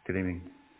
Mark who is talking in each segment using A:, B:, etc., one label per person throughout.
A: Good evening.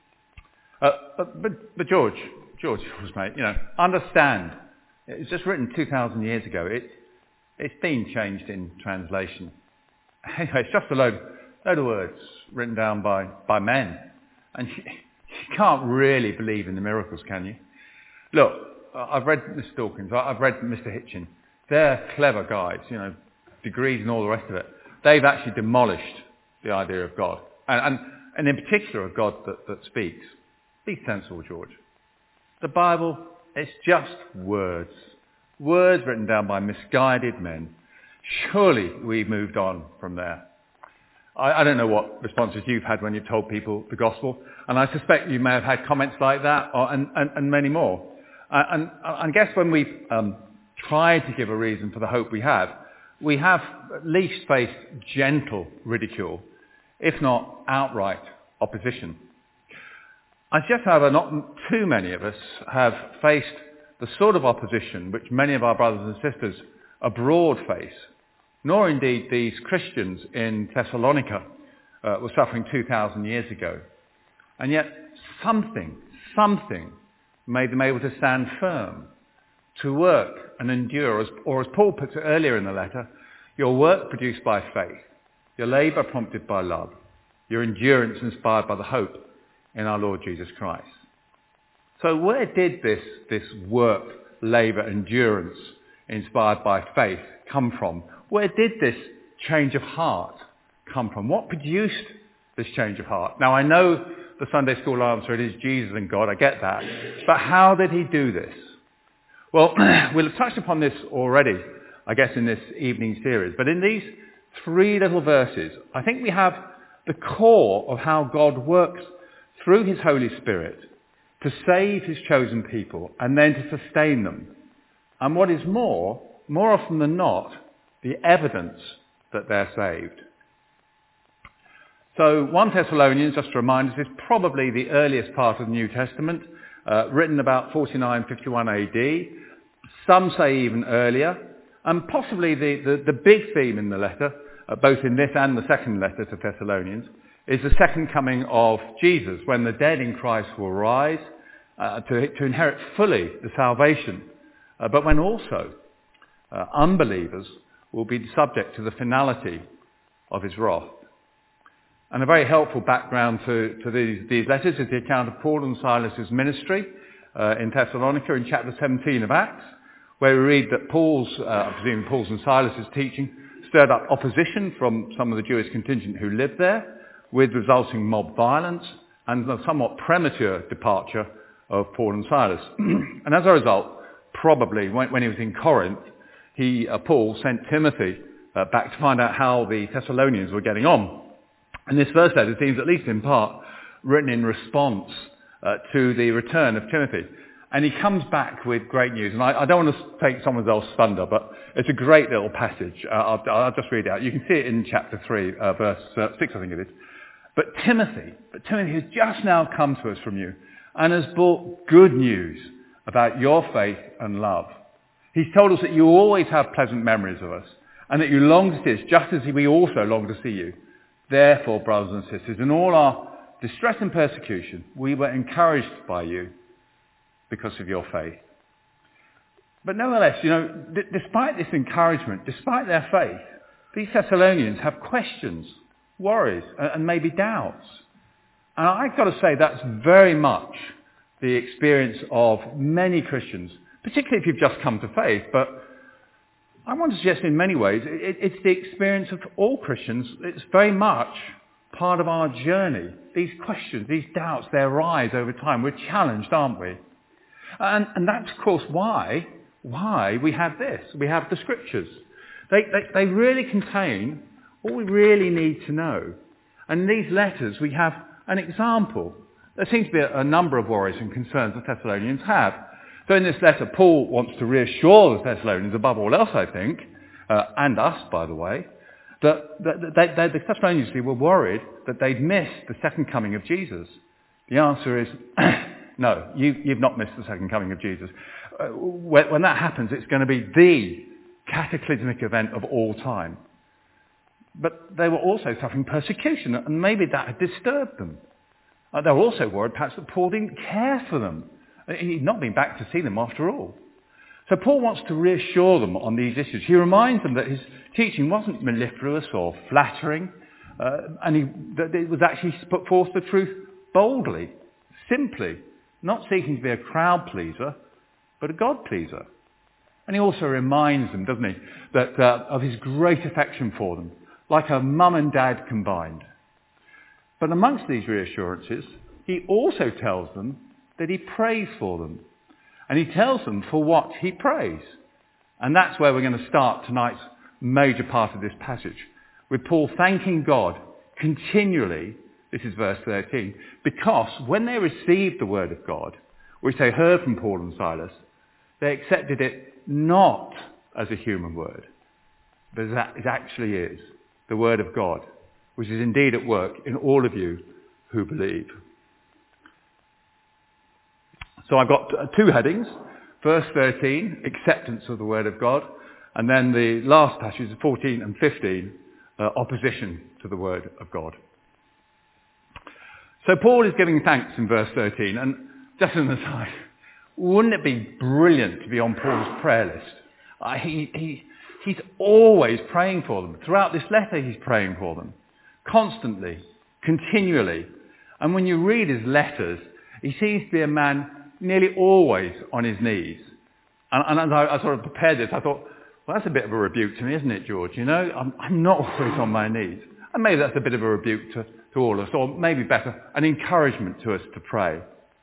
A: But George, mate, understand. It's just written 2,000 years ago. It's been changed in translation. Anyway, it's just a load of words written down by men. And you can't really believe in the miracles, can you? Look, I've read Mr. Dawkins, I've read Mr. Hitchin. They're clever guys, degrees and all the rest of it. They've actually demolished the idea of God. And in particular of God that speaks. Be sensible, George. The Bible, it's just words. Words written down by misguided men. Surely we've moved on from there. I don't know what responses you've had when you've told people the gospel, and I suspect you may have had comments like that and many more. And I guess when we've tried to give a reason for the hope we have at least faced gentle ridicule, if not outright opposition. I suggest, however, not too many of us have faced the sort of opposition which many of our brothers and sisters abroad face, nor indeed these Christians in Thessalonica were suffering 2,000 years ago. And yet something made them able to stand firm, to work and endure, or as Paul puts it earlier in the letter, your work produced by faith, your labour prompted by love, your endurance inspired by the hope in our Lord Jesus Christ. So where did this work, labour, endurance inspired by faith come from? Where did this change of heart come from? What produced this change of heart? Now I know the Sunday school answer, it is Jesus and God, I get that. But how did he do this? Well, we'll have touched upon this already, I guess, in this evening series. But in these 3 little verses, I think we have the core of how God works through his Holy Spirit to save his chosen people and then to sustain them. And what is more often than not, the evidence that they're saved. So 1 Thessalonians, just to remind us, is probably the earliest part of the New Testament, written about 49-51 AD. Some say even earlier. And possibly the big theme in the letter, both in this and the second letter to Thessalonians, is the second coming of Jesus, when the dead in Christ will rise to inherit fully the salvation, but when also unbelievers will be subject to the finality of his wrath. And a very helpful background to these letters is the account of Paul and Silas' ministry in Thessalonica in chapter 17 of Acts, where we read that Paul's and Silas' teaching stirred up opposition from some of the Jewish contingent who lived there, with resulting mob violence and the somewhat premature departure of Paul and Silas. And as a result, probably when he was in Corinth, Paul sent Timothy back to find out how the Thessalonians were getting on. And this first letter seems, at least in part, written in response to the return of Timothy. And he comes back with great news. And I don't want to take someone else's thunder, but it's a great little passage. I'll just read it out. You can see it in chapter 3, verse 6, I think it is. But Timothy has just now come to us from you and has brought good news about your faith and love. He's told us that you always have pleasant memories of us and that you long to see us just as we also long to see you. Therefore, brothers and sisters, in all our distress and persecution, we were encouraged by you because of your faith. But nevertheless, despite this encouragement, despite their faith, these Thessalonians have questions, worries, and maybe doubts. And I've got to say that's very much the experience of many Christians, particularly if you've just come to faith. But I want to suggest in many ways it's the experience of all Christians. It's very much part of our journey. These questions, these doubts, they arise over time. We're challenged, aren't we? And that's, of course, why we have this. We have the Scriptures. They really contain all we really need to know. And in these letters we have an example. There seems to be a number of worries and concerns the Thessalonians have. So in this letter, Paul wants to reassure the Thessalonians, above all else, I think, and us, by the way, that the Thessalonians were worried that they'd missed the second coming of Jesus. The answer is, no, you've not missed the second coming of Jesus. When that happens, it's going to be the cataclysmic event of all time. But they were also suffering persecution, and maybe that had disturbed them. They were also worried perhaps that Paul didn't care for them. He'd not been back to see them after all. So Paul wants to reassure them on these issues. He reminds them that his teaching wasn't mellifluous or flattering, that it was actually put forth the truth boldly, simply, not seeking to be a crowd pleaser, but a God pleaser. And he also reminds them, doesn't he, that of his great affection for them, like a mum and dad combined. But amongst these reassurances, he also tells them that he prays for them. And he tells them for what he prays. And that's where we're going to start tonight's major part of this passage, with Paul thanking God continually, this is verse 13, because when they received the word of God, which they heard from Paul and Silas, they accepted it not as a human word, but as it actually is, the word of God, which is indeed at work in all of you who believe. So I've got two headings. Verse 13, acceptance of the word of God. And then the last passages, 14 and 15, opposition to the word of God. So Paul is giving thanks in verse 13. And just an aside, wouldn't it be brilliant to be on Paul's prayer list? He's always praying for them. Throughout this letter he's praying for them. Constantly, continually. And when you read his letters, he seems to be a man nearly always on his knees. And as I sort of prepared this, I thought, well, that's a bit of a rebuke to me, isn't it, George? You know, I'm not always on my knees. And maybe that's a bit of a rebuke to all of us, or maybe better, an encouragement to us to pray.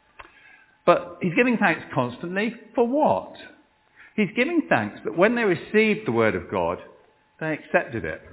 A: But he's giving thanks constantly for what? He's giving thanks that when they received the word of God, they accepted it.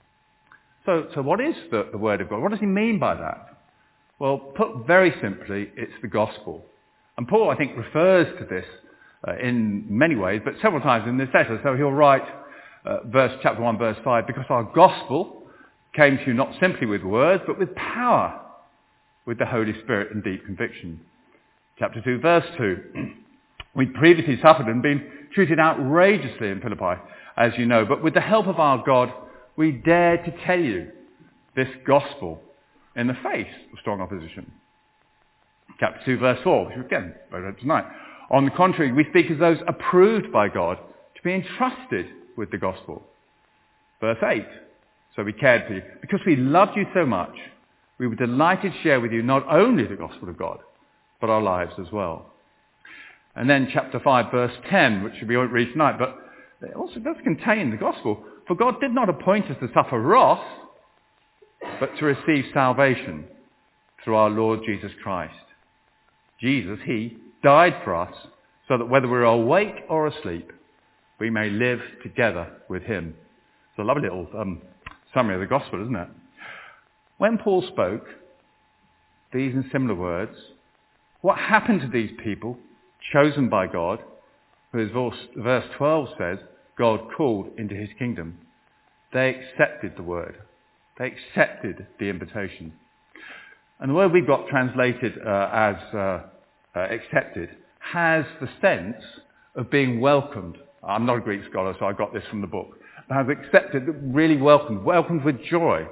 A: So what is the word of God? What does he mean by that? Well, put very simply, it's the gospel. And Paul, I think, refers to this in many ways, but several times in this letter. So he'll write, chapter 1, verse 5, because our gospel came to you not simply with words, but with power, with the Holy Spirit and deep conviction. Chapter 2, verse 2, we'd previously suffered and been treated outrageously in Philippi, as you know, but with the help of our God, we dared to tell you this gospel in the face of strong opposition. Chapter 2, verse 4, which again, I read tonight. On the contrary, we speak as those approved by God to be entrusted with the gospel. Verse 8, so we cared for you. Because we loved you so much, we were delighted to share with you not only the gospel of God, but our lives as well. And then chapter 5, verse 10, which we won't read tonight, but it also does contain the gospel. For God did not appoint us to suffer wrath, but to receive salvation through our Lord Jesus Christ. Jesus, he died for us so that whether we're awake or asleep, we may live together with him. It's a lovely little summary of the gospel, isn't it? When Paul spoke these and similar words, what happened to these people chosen by God, who as verse 12 says, God called into his kingdom? They accepted the word. They accepted the invitation. And the word we've got translated as accepted has the sense of being welcomed. I'm not a Greek scholar, so I got this from the book. Has accepted, really welcomed with joy.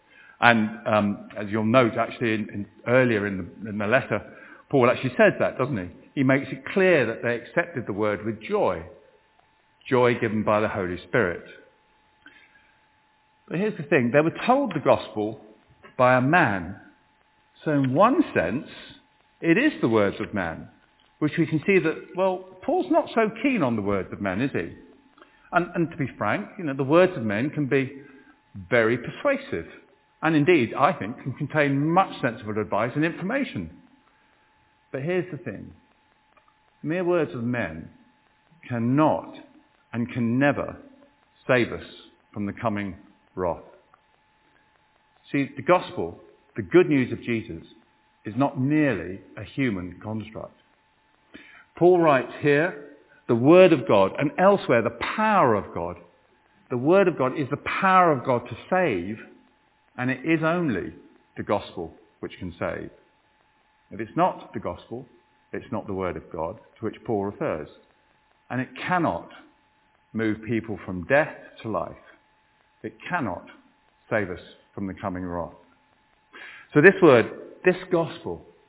A: And as you'll note, actually, earlier in the letter, Paul actually says that, doesn't he? He makes it clear that they accepted the word with joy. Joy given by the Holy Spirit. But here's the thing. They were told the gospel by a man. So in one sense, it is the words of man, which we can see that, well, Paul's not so keen on the words of men, is he? And to be frank, the words of men can be very persuasive. And indeed, I think, can contain much sensible advice and information. But here's the thing. Mere words of men cannot and can never save us from the coming wrath. See, the gospel, the good news of Jesus, is not merely a human construct. Paul writes here, the word of God, and elsewhere, the power of God. The word of God is the power of God to save, and it is only the gospel which can save. If it's not the gospel, it's not the word of God to which Paul refers. And it cannot move people from death to life. It cannot save us from the coming wrath. So this word, this gospel,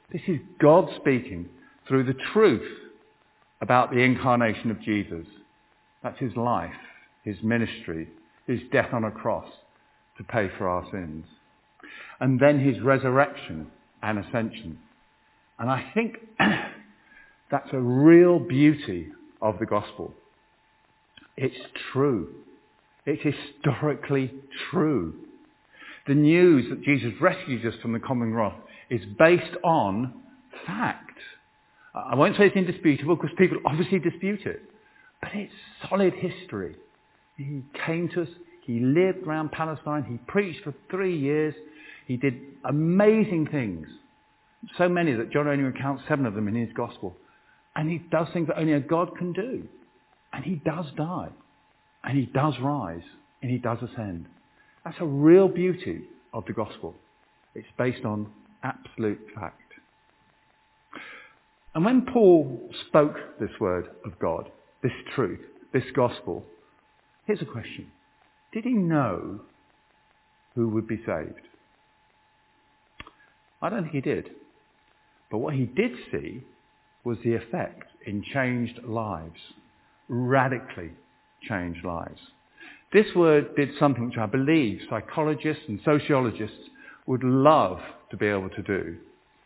A: This is God speaking through the truth about the incarnation of Jesus. That's his life, his ministry, his death on a cross to pay for our sins. And then his resurrection and ascension. And I think that's a real beauty of the gospel. It's true. It's historically true. The news that Jesus rescues us from the common wrath is based on fact. I won't say it's indisputable because people obviously dispute it, but it's solid history. He came to us, he lived around Palestine, he preached for 3 years, he did amazing things. So many that John only recounts 7 of them in his gospel. And he does things that only a God can do. And he does die. And he does rise. And he does ascend. That's a real beauty of the gospel. It's based on absolute fact. And when Paul spoke this word of God, this truth, this gospel, here's a question. Did he know who would be saved? I don't think he did. But what he did see was the effect in changed lives. Radically changed lives. This word did something which I believe psychologists and sociologists would love to be able to do.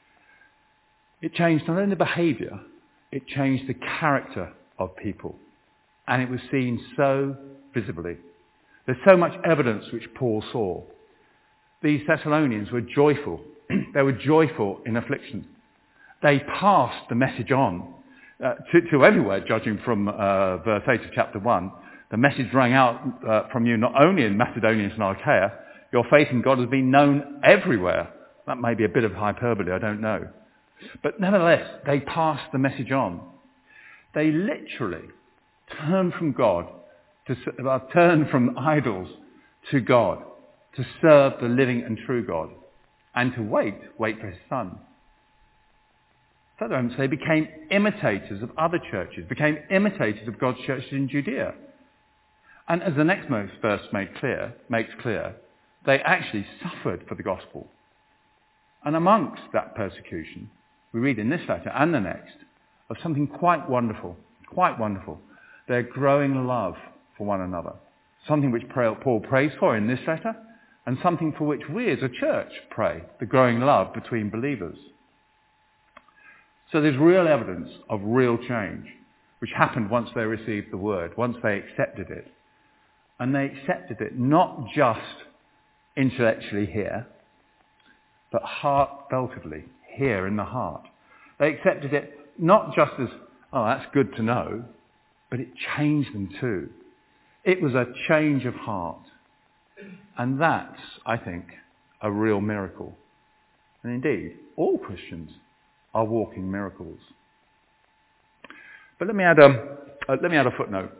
A: It changed not only the behaviour, it changed the character of people. And it was seen so visibly. There's so much evidence which Paul saw. These Thessalonians were joyful. They were joyful in affliction. They passed the message on to everywhere, judging from verse 8 of chapter 1. The message rang out from you not only in Macedonia and Achaia, your faith in God has been known everywhere. That may be a bit of hyperbole, I don't know. But nevertheless, they passed the message on. They literally turned from God, turned from idols to God, to serve the living and true God, and to wait for his Son. Further on, they became imitators of other churches, became imitators of God's churches in Judea. And as the next verse makes clear, they actually suffered for the gospel. And amongst that persecution, we read in this letter and the next of something quite wonderful, their growing love for one another. Something which Paul prays for in this letter, and something for which we as a church pray, the growing love between believers. So there's real evidence of real change, which happened once they received the word, once they accepted it. And they accepted it not just intellectually here, but heartfeltedly, here in the heart. They accepted it not just as, oh, that's good to know, but it changed them too. It was a change of heart. And that's, I think, a real miracle. And indeed, all Christians are walking miracles. But let me add a footnote.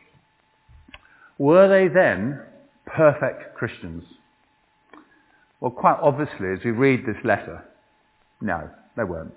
A: Were they then perfect Christians? Well, quite obviously, as we read this letter, no, they weren't.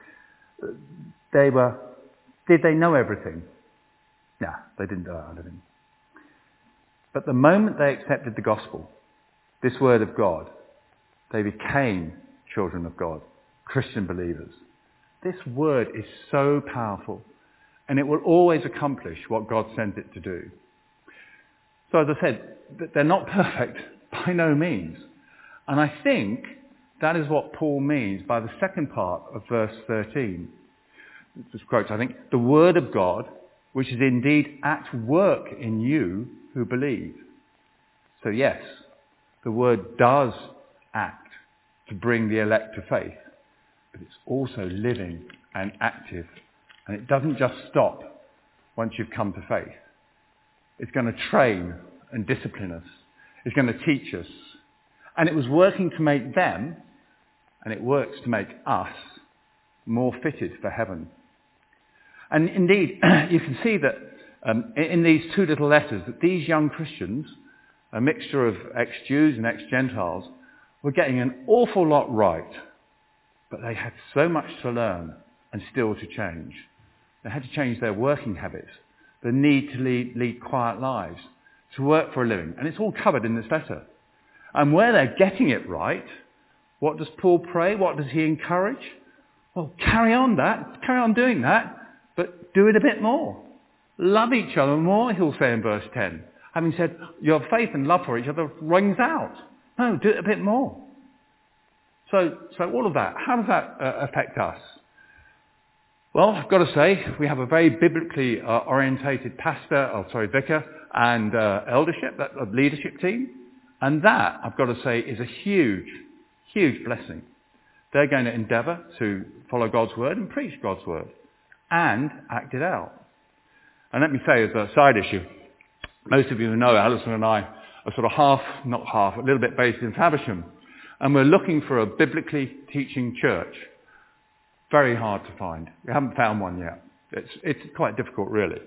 A: Did they know everything? No, they didn't know everything. But the moment they accepted the gospel, this word of God, they became children of God, Christian believers. This word is so powerful, and it will always accomplish what God sent it to do. So as I said, they're not perfect, by no means. And I think that is what Paul means by the second part of verse 13. Just quotes, I think, the word of God, which is indeed at work in you who believe. So yes, the word does act to bring the elect to faith, but it's also living and active. And it doesn't just stop once you've come to faith. It's going to train and discipline us. It's going to teach us. And it was working to make them, and it works to make us, more fitted for heaven. And indeed, you can see that in these two little letters, that these young Christians, a mixture of ex-Jews and ex-Gentiles, were getting an awful lot right. But they had so much to learn and still to change. They had to change their working habits, the need to lead quiet lives, to work for a living. And it's all covered in this letter. And where they're getting it right, what does Paul pray? What does he encourage? Well, carry on doing that, but do it a bit more. Love each other more, he'll say in verse 10. Having said, your faith and love for each other rings out. No, do it a bit more. So all of that, how does that affect us? Well, I've got to say, we have a very biblically orientated vicar and leadership team. And that, I've got to say, is a huge, huge blessing. They're going to endeavour to follow God's word and preach God's word and act it out. And let me say as a side issue, most of you who know Alison and I are sort of a little bit based in Faversham. And we're looking for a biblically teaching church. Very hard to find. We haven't found one yet. It's quite difficult, really.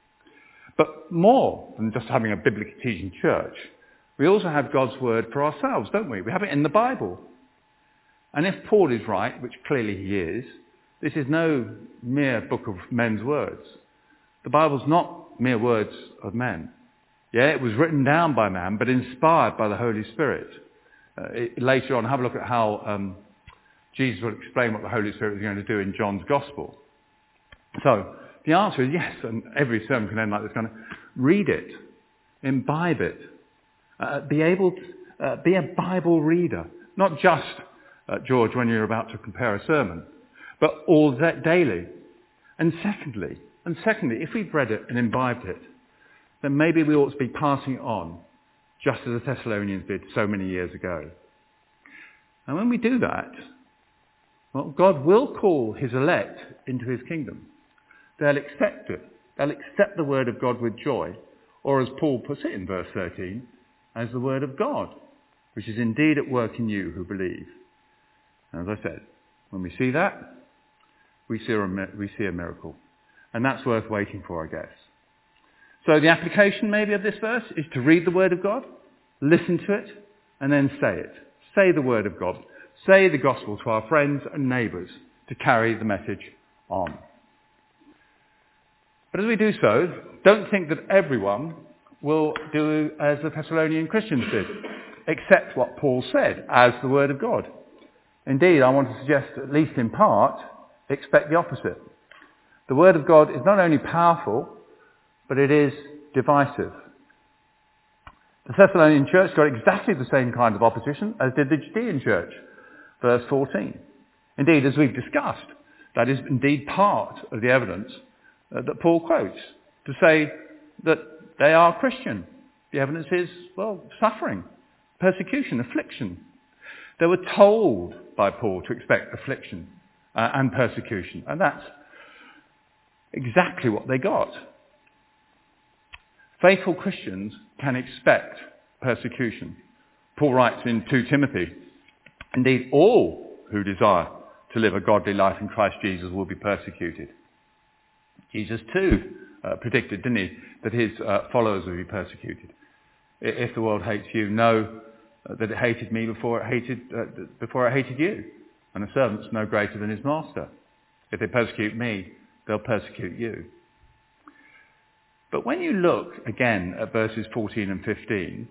A: But more than just having a biblically teaching church, we also have God's word for ourselves, don't we? We have it in the Bible. And if Paul is right, which clearly he is, this is no mere book of men's words. The Bible's not mere words of men. Yeah, it was written down by man, but inspired by the Holy Spirit. Later on, have a look at how Jesus will explain what the Holy Spirit is going to do in John's Gospel. So, the answer is yes, and every sermon can end like this, kind of read it, imbibe it, be a Bible reader, not just, George, when you're about to prepare a sermon, but all that daily. And secondly, if we've read it and imbibed it, then maybe we ought to be passing it on, just as the Thessalonians did so many years ago. And when we do that, well, God will call his elect into his kingdom. They'll accept it. They'll accept the word of God with joy, or as Paul puts it in verse 13, as the word of God, which is indeed at work in you who believe. And as I said, when we see that, we see a miracle. And that's worth waiting for, I guess. So the application maybe of this verse is to read the word of God, listen to it, and then say it. Say the word of God. Say the gospel to our friends and neighbours to carry the message on. But as we do so, don't think that everyone will do as the Thessalonian Christians did, accept what Paul said as the word of God. Indeed, I want to suggest, at least in part, expect the opposite. The word of God is not only powerful, but it is divisive. The Thessalonian church got exactly the same kind of opposition as did the Judean church. Verse 14. Indeed, as we've discussed, that is indeed part of the evidence that Paul quotes to say that they are Christian. The evidence is, well, suffering, persecution, affliction. They were told by Paul to expect affliction and persecution, and that's exactly what they got. Faithful Christians can expect persecution. Paul writes in 2 Timothy, indeed all who desire to live a godly life in Christ Jesus will be persecuted. Jesus too predicted, didn't he, that his followers will be persecuted. If the world hates you, know that it hated me before it hated you. And a servant's no greater than his master. If they persecute me, they'll persecute you. But when you look again at verses 14 and 15,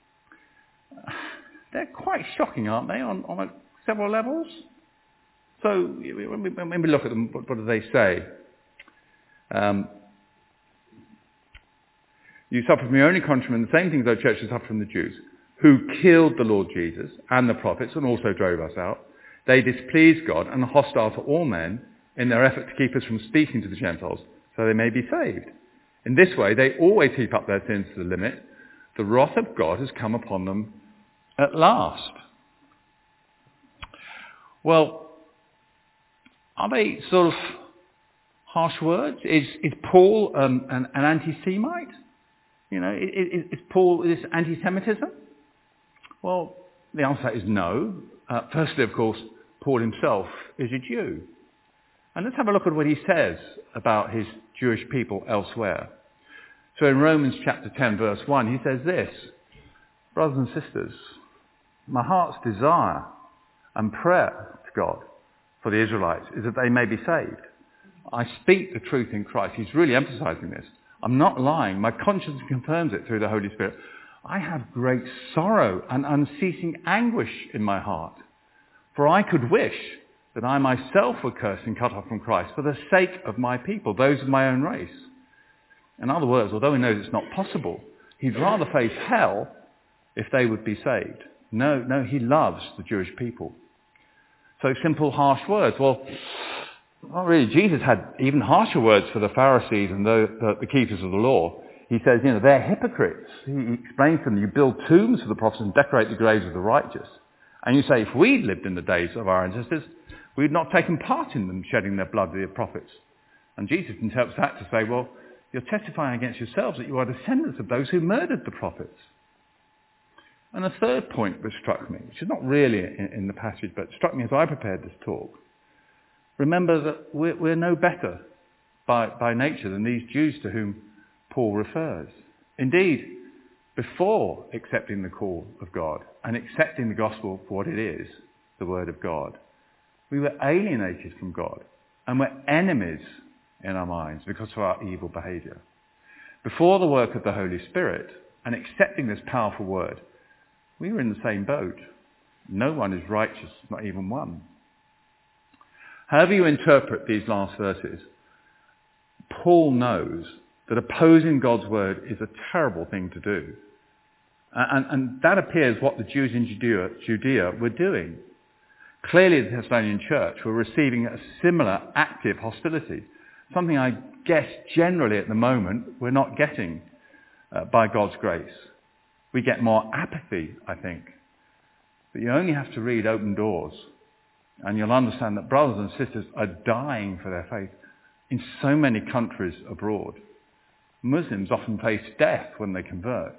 A: they're quite shocking, aren't they, on several levels? So when we look at them, what do they say? You suffer from your only countrymen the same things our churches suffer from the Jews, who killed the Lord Jesus and the prophets and also drove us out. They displease God and are hostile to all men in their effort to keep us from speaking to the Gentiles so they may be saved. In this way, they always heap up their sins to the limit. The wrath of God has come upon them at last. Well, are they sort of harsh words? Is Paul an anti-Semite? You know, is Paul this anti-Semitism? Well, the answer is no. Firstly, of course, Paul himself is a Jew. And let's have a look at what he says about his Jewish people elsewhere. So in Romans chapter 10, verse 1, he says this, brothers and sisters, my heart's desire and prayer to God for the Israelites is that they may be saved. I speak the truth in Christ. He's really emphasizing this. I'm not lying. My conscience confirms it through the Holy Spirit. I have great sorrow and unceasing anguish in my heart. For I could wish that I myself were cursed and cut off from Christ for the sake of my people, those of my own race. In other words, although he knows it's not possible, he'd rather face hell if they would be saved. No, he loves the Jewish people. So simple, harsh words. Well, not really. Jesus had even harsher words for the Pharisees and the keepers of the law. He says, they're hypocrites. He explains to them, you build tombs for the prophets and decorate the graves of the righteous. And you say, if we'd lived in the days of our ancestors, we'd not taken part in them shedding their blood to the prophets. And Jesus interprets that to say, well, you're testifying against yourselves that you are descendants of those who murdered the prophets. And a third point which struck me, which is not really in the passage, but struck me as I prepared this talk. Remember that we're no better by nature than these Jews to whom Paul refers. Indeed, before accepting the call of God and accepting the gospel for what it is, the word of God, we were alienated from God and were enemies in our minds because of our evil behaviour. Before the work of the Holy Spirit and accepting this powerful word, we were in the same boat. No one is righteous, not even one. However you interpret these last verses, Paul knows that opposing God's word is a terrible thing to do. And that appears what the Jews in Judea were doing. Clearly the Thessalonian church were receiving a similar active hostility, something I guess generally at the moment we're not getting by God's grace. We get more apathy, I think. But you only have to read Open Doors and you'll understand that brothers and sisters are dying for their faith in so many countries abroad. Muslims often face death when they convert.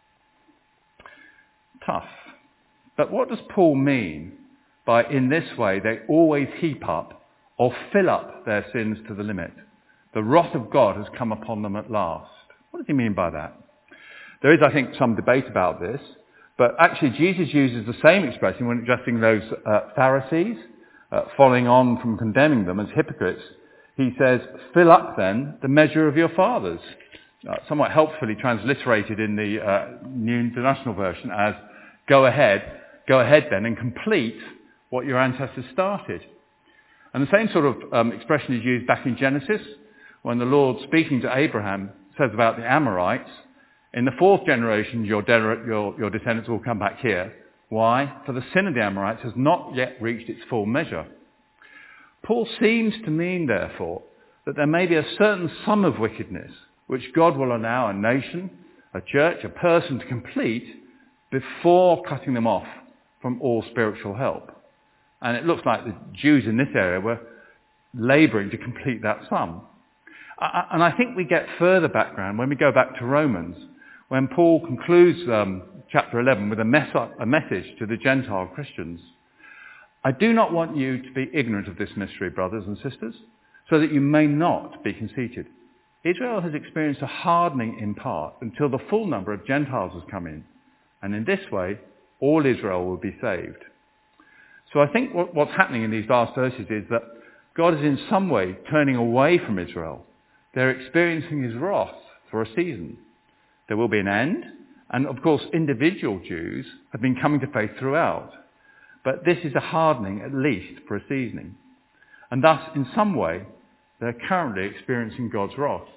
A: Tough. But what does Paul mean by in this way they always heap up or fill up their sins to the limit? The wrath of God has come upon them at last. What does he mean by that? There is, I think, some debate about this, but actually Jesus uses the same expression when addressing those Pharisees, following on from condemning them as hypocrites. He says, fill up then the measure of your fathers. Somewhat helpfully transliterated in the New International Version as, go ahead then and complete what your ancestors started. And the same sort of expression is used back in Genesis when the Lord, speaking to Abraham, says about the Amorites, in the fourth generation your descendants will come back here. Why? For the sin of the Amorites has not yet reached its full measure. Paul seems to mean, therefore, that there may be a certain sum of wickedness which God will allow a nation, a church, a person to complete before cutting them off from all spiritual help. And it looks like the Jews in this area were labouring to complete that sum. And I think we get further background when we go back to Romans, when Paul concludes chapter 11 with a message to the Gentile Christians. I do not want you to be ignorant of this mystery, brothers and sisters, so that you may not be conceited. Israel has experienced a hardening in part until the full number of Gentiles has come in. And in this way, all Israel will be saved. So I think what's happening in these last verses is that God is in some way turning away from Israel. They're experiencing his wrath for a season. There will be an end. And of course, individual Jews have been coming to faith throughout. But this is a hardening, at least, for a seasoning. And thus, in some way, they're currently experiencing God's wrath.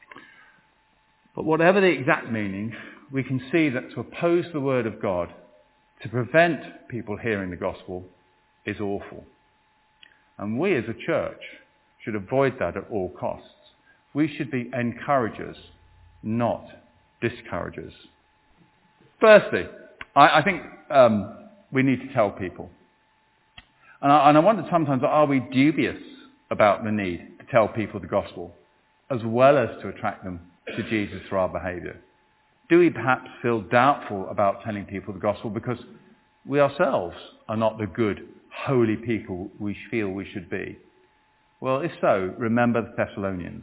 A: But whatever the exact meaning, we can see that to oppose the word of God, to prevent people hearing the gospel, is awful. And we as a church should avoid that at all costs. We should be encouragers, not discouragers. Firstly, I think we need to tell people. And I wonder sometimes, are we dubious about the need to tell people the gospel, as well as to attract them to Jesus through our behaviour? Do we perhaps feel doubtful about telling people the gospel because we ourselves are not the good, holy people we feel we should be? Well, if so, remember the Thessalonians.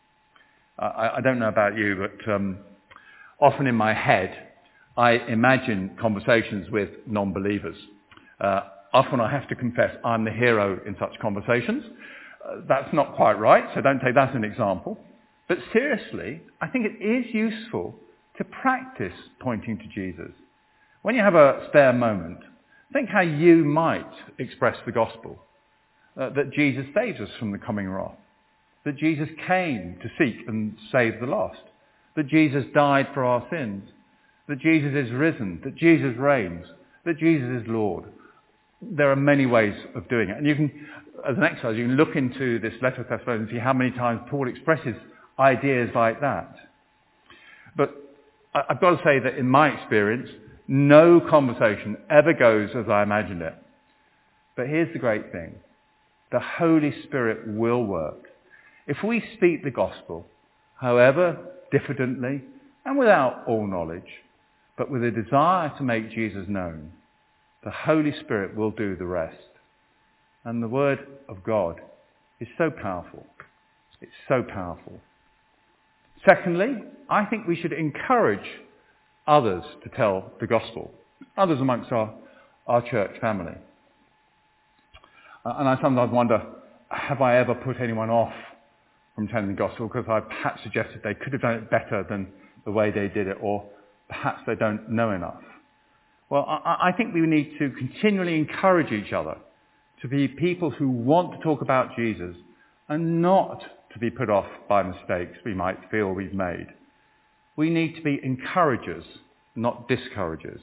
A: I don't know about you, but often in my head, I imagine conversations with non-believers. Often I have to confess I'm the hero in such conversations. That's not quite right, so don't take that as an example. But seriously, I think it is useful to practice pointing to Jesus. When you have a spare moment, think how you might express the gospel. that Jesus saves us from the coming wrath, that Jesus came to seek and save the lost, that Jesus died for our sins, that Jesus is risen, that Jesus reigns, that Jesus is Lord. There are many ways of doing it. And you can, as an exercise, you can look into this letter of Thessalonians and see how many times Paul expresses ideas like that. But I've got to say that in my experience, no conversation ever goes as I imagined it. But here's the great thing. The Holy Spirit will work. If we speak the gospel, however diffidently and without all knowledge, but with a desire to make Jesus known, the Holy Spirit will do the rest. And the Word of God is so powerful. It's so powerful. Secondly, I think we should encourage others to tell the gospel, others amongst our church family. And I sometimes wonder, have I ever put anyone off from telling the gospel because I perhaps suggested they could have done it better than the way they did it, or perhaps they don't know enough? Well, I think we need to continually encourage each other to be people who want to talk about Jesus and not to be put off by mistakes we might feel we've made. We need to be encouragers, not discouragers.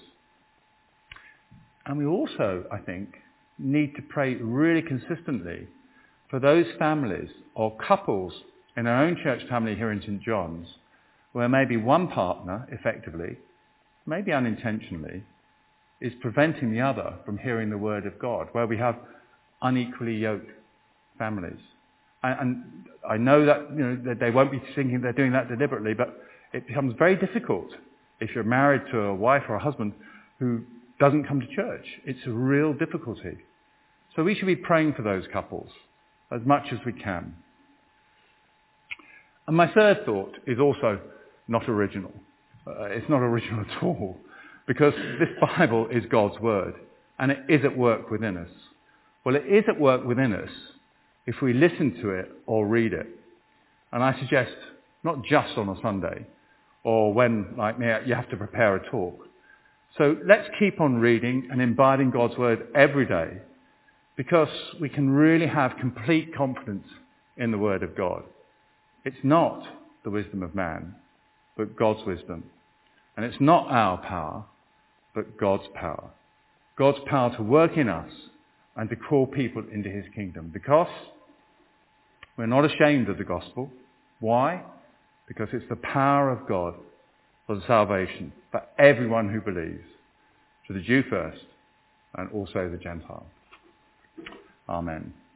A: And we also, I think, need to pray really consistently for those families or couples in our own church family here in St. John's where maybe one partner, effectively, maybe unintentionally, is preventing the other from hearing the word of God, where we have unequally yoked families. And I know that they won't be thinking they're doing that deliberately, but it becomes very difficult if you're married to a wife or a husband who doesn't come to church. It's a real difficulty. So we should be praying for those couples as much as we can. And my third thought is also not original. It's not original at all, because this Bible is God's word, and it is at work within us. Well, it is at work within us if we listen to it or read it. And I suggest not just on a Sunday, or when, like me, you have to prepare a talk. So let's keep on reading and imbibing God's word every day, because we can really have complete confidence in the word of God. It's not the wisdom of man, but God's wisdom. And it's not our power, but God's power. God's power to work in us and to call people into his kingdom. Because we're not ashamed of the gospel. Why? Because it's the power of God for the salvation for everyone who believes, to the Jew first and also the Gentile. Amen.